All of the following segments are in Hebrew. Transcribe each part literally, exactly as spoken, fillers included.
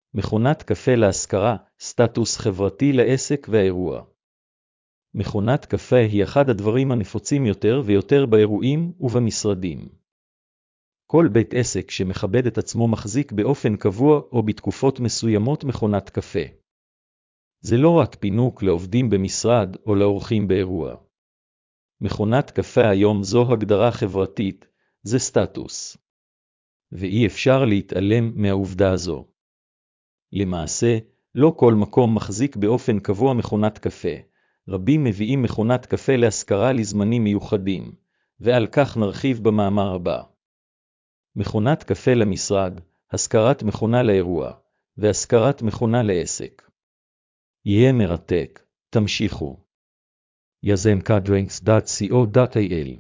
מכונת קפה להשכרה, סטטוס חברתי לעסק והאירוע. מכונת קפה היא אחד הדברים הנפוצים יותר ויותר באירועים ובמשרדים. כל בית עסק שמכבד את עצמו מחזיק באופן קבוע או בתקופות מסוימות מכונת קפה. זה לא רק פינוק לעובדים במשרד או לאורחים באירוע. מכונת קפה היום זו הגדרה חברתית, זה סטטוס. ואי אפשר להתעלם מהעובדה הזו. למעשה, לא כל מקום מחזיק באופן קבוע מכונת קפה. רבים מביאים מכונת קפה להשכרה לזמנים מיוחדים, ועל כך נרחיב במאמר הבא. מכונת קפה למשרד, השכרת מכונה לאירוע, והשכרת מכונה לעסק. יהיה מרתק, תמשיכו. יזמקה דרינקס דוט סי או דוט איי אל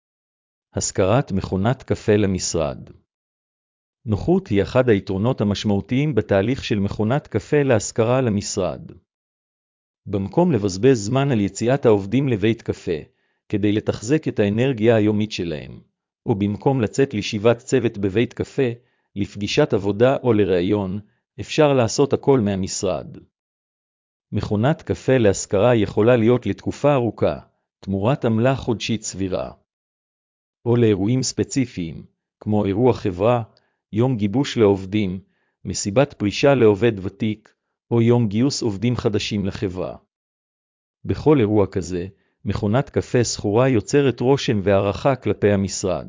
השכרת מכונת קפה למשרד. נוחות היא אחד היתרונות המשמעותיים בתהליך של מכונת קפה להשכרה למשרד. במקום לבזבז זמן על יציאת העובדים לבית קפה, כדי לתחזק את האנרגיה היומית שלהם, או במקום לצאת לישיבת צוות בבית קפה, לפגישת עבודה או לראיון, אפשר לעשות הכל מהמשרד. מכונת קפה להשכרה יכולה להיות לתקופה ארוכה, תמורת עמלה חודשית סבירה. או לאירועים ספציפיים, כמו אירוע חברה, יום גיבוש לעובדים, מסיבת פרישה לעובד ותיק, או יום גיוס עובדים חדשים לחברה. בכל אירוע כזה, מכונת קפה סחורה יוצרת רושם והערכה כלפי המשרד.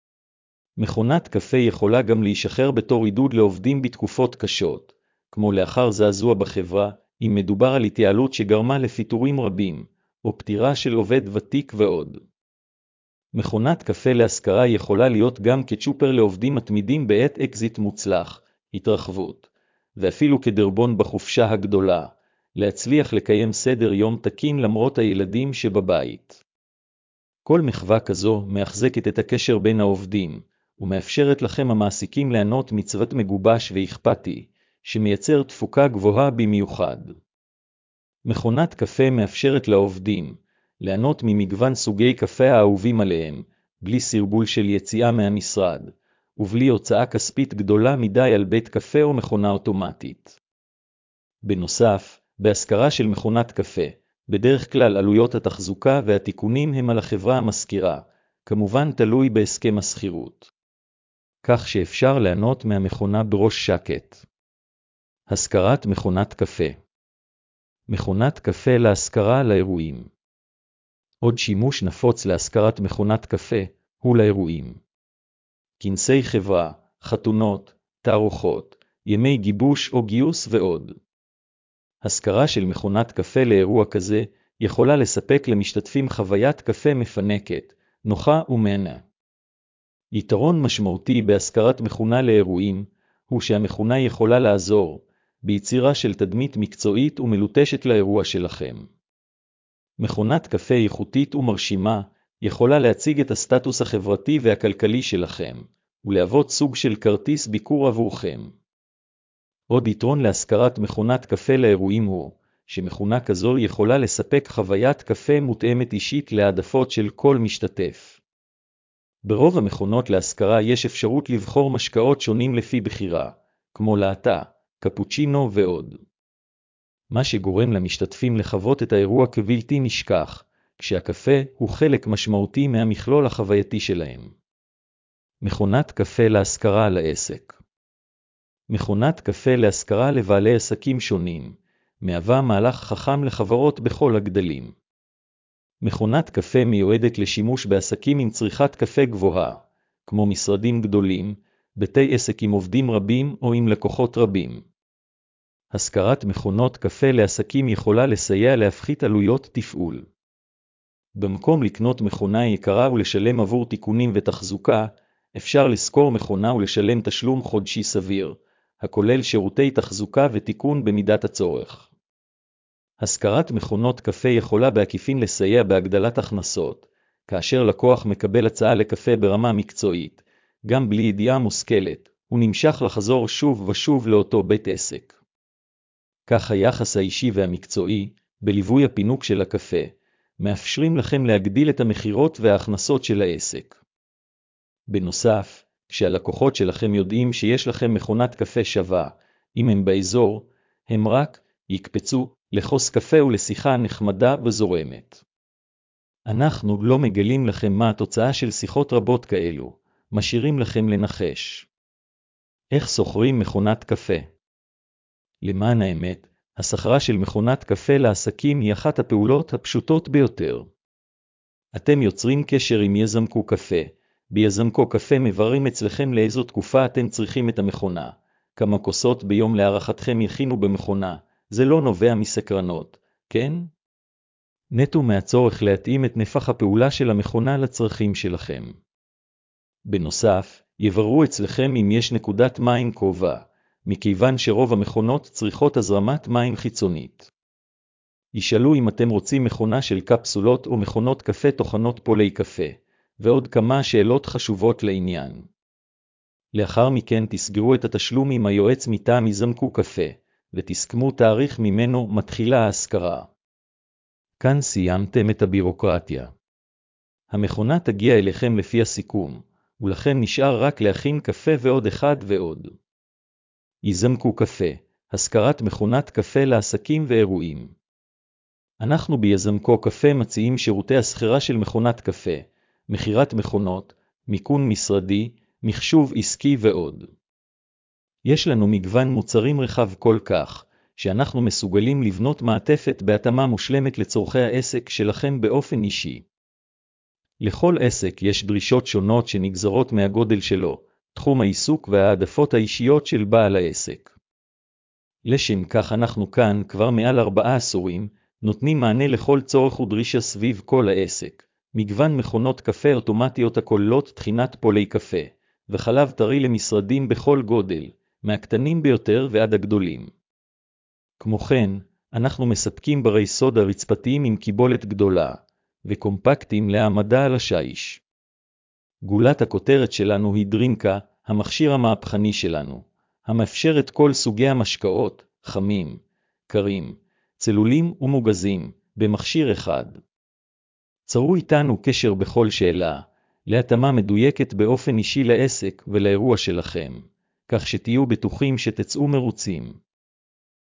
מכונת קפה יכולה גם להישחרר בתור עידוד לעובדים בתקופות קשות, כמו לאחר זעזוע בחברה, אם מדובר על התייעלות שגרמה לפיטורים רבים, או פטירה של עובד ותיק ועוד. מכונת קפה להשכרה יכולה להיות גם כצ'ופר לעובדים מתמידים בעת אקזיט מוצלח, התרחבות, ואפילו כדרבון בחופשה הגדולה, להצליח לקיים סדר יום תקין למרות הילדים שבבית. כל מחווה כזו מאחזקת את הקשר בין העובדים, ומאפשרת לכם המעסיקים ליהנות מצוות מגובש ואכפתי, שמייצר תפוקה גבוהה במיוחד. מכונת קפה מאפשרת לעובדים, ליהנות ממגוון סוגי קפה האהובים עליהם, בלי סרבול של יציאה מהמשרד, ובלי הוצאה כספית גדולה מדי על בית קפה או מכונה אוטומטית. בנוסף, בהשכרה של מכונת קפה, בדרך כלל עלויות התחזוקה והתיקונים הם על החברה המשכירה, כמובן תלוי בהסכם השכירות. כך שאפשר ליהנות מהמכונה בראש שקט. השכרת מכונת קפה. מכונת קפה להשכרה לאירועים. עוד שימוש נפוץ להשכרת מכונת קפה הוא לאירועים. כנסי חברה, חתונות, תערוכות, ימי גיבוש או גיוס ועוד. השכרה של מכונת קפה לאירוע כזה יכולה לספק למשתתפים חוויית קפה מפנקת, נוחה ומהנה. יתרון משמעותי בהשכרת מכונה לאירועים הוא שהמכונה יכולה לעזור ביצירה של תדמית מקצועית ומלוטשת לאירוע שלכם. מכונת קפה איכותית ומרשימה יכולה להציג את הסטטוס החברתי והכלכלי שלכם, ולהוות סוג של כרטיס ביקור עבורכם. עוד יתרון להשכרת מכונת קפה לאירועים הוא, שמכונה כזו יכולה לספק חוויית קפה מותאמת אישית להעדפות של כל משתתף. ברוב המכונות להשכרה יש אפשרות לבחור משקאות שונים לפי בחירה, כמו לאטה, קפוצ'ינו ועוד. מה שגורם למשתתפים לחוות את האירוע כבלתי נשכח, כשהקפה הוא חלק משמעותי מהמכלול החווייתי שלהם. מכונת קפה להשכרה לעסק. מכונת קפה להשכרה לבעלי עסקים שונים, מהווה מהלך חכם לחברות בכל הגדלים. מכונת קפה מיועדת לשימוש בעסקים עם צריכת קפה גבוהה, כמו משרדים גדולים, בתי עסק עם עובדים רבים או עם לקוחות רבים. השכרת מכונות קפה לעסקים יכולה לסייע להפחית עלויות תפעול. במקום לקנות מכונה יקרה ולשלם עבור תיקונים ותחזוקה, אפשר לשכור מכונה ולשלם תשלום חודשי סביר, הכולל שירותי תחזוקה ותיקון במידת הצורך. השכרת מכונות קפה יכולה בעקיפין לסייע בהגדלת הכנסות, כאשר לקוח מקבל הצעה לקפה ברמה מקצועית, גם בלי ידיעה מושכלת, הוא נמשך לחזור שוב ושוב לאותו בית עסק. כך היחס האישי והמקצועי, בליווי הפינוק של הקפה, מאפשרים לכם להגדיל את המחירות וההכנסות של העסק. בנוסף, כשהלקוחות שלכם יודעים שיש לכם מכונת קפה שווה, אם הם באזור, הם רק יקפצו לחוס קפה ולשיחה נחמדה וזורמת. אנחנו לא מגלים לכם מה התוצאה של שיחות רבות כאלו, משאירים לכם לנחש. איך שוכרים מכונת קפה? למען האמת, השכרה של מכונת קפה לעסקים היא אחת הפעולות הפשוטות ביותר. אתם יוצרים קשר עם יזמקו קפה. ביזמקו קפה מבררים אצלכם לאיזו תקופה אתם צריכים את המכונה. כמה כוסות ביום להערכתכם יכינו במכונה. זה לא נובע מסקרנות, כן? נטו מהצורך להתאים את נפח הפעולה של המכונה לצרכים שלכם. בנוסף, יבררו אצלכם אם יש נקודת מים קרובה, מכיוון שרוב המכונות צריכות הזרמת מים חיצונית. ישאלו אם אתם רוצים מכונה של קפסולות או מכונות קפה תוכנות פולי קפה, ועוד כמה שאלות חשובות לעניין. לאחר מכן תסגרו את התשלום עם היועץ מטעם יזמקו קפה, ותסכמו תאריך ממנו מתחילה ההשכרה. כאן סיימתם את הבירוקרטיה. המכונה תגיע אליכם לפי הסיכום, ולכן נשאר רק להכין קפה ועוד אחד ועוד. יזמקו קפה, השכרת מכונת קפה לעסקים ואירועים. אנחנו ביזמקו קפה מציעים שירותי השכרה של מכונת קפה, מחירת מכונות, מיקון משרדי, מחשוב עסקי ועוד. יש לנו מגוון מוצרים רחב כל כך, שאנחנו מסוגלים לבנות מעטפת בהתאמה מושלמת לצורכי העסק שלכם באופן אישי. לכל עסק יש דרישות שונות שנגזרות מהגודל שלו, תחום העיסוק והעדפות האישיות של בעל העסק. לשם כך אנחנו כאן כבר מעל ארבעה עשורים, נותנים מענה לכל צורך ודרישה סביב כל העסק. מגוון מכונות קפה אוטומטיות הכוללות תחינת פולי קפה, וחלב טרי למשרדים בכל גודל, מהקטנים ביותר ועד הגדולים. כמו כן, אנחנו מספקים ברי סודה רצפתיים עם קיבולת גדולה, וקומפקטים להעמדה על השיש. גולת הכותרת שלנו היא דרינקה, המכשיר המהפכני שלנו, המאפשר את כל סוגי המשקאות, חמים, קרים, צלולים ומוגזים, במכשיר אחד. צרו איתנו קשר בכל שאלה, להתאמה מדויקת באופן אישי לעסק ולאירוע שלכם, כך שתהיו בטוחים שתצאו מרוצים.